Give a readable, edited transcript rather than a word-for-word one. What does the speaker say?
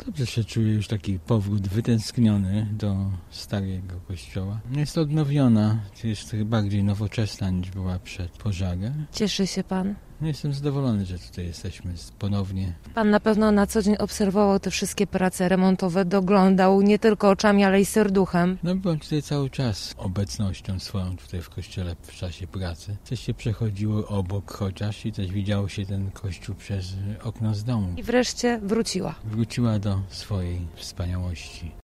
dobrze się czuję, już taki powrót wytęskniony do starego kościoła. Jest odnowiona, jest bardziej nowoczesna niż była przed pożarem. Cieszy się pan? Jestem zadowolony, że tutaj jesteśmy ponownie. Pan na pewno na co dzień obserwował te wszystkie prace remontowe, doglądał nie tylko oczami, ale i serduchem. No byłem tutaj cały czas obecnością swoją tutaj w kościele w czasie pracy. Coś się przechodziło obok chociaż i też widziało się ten kościół przez okno z domu. I wreszcie wróciła. Wróciła do swojej wspaniałości.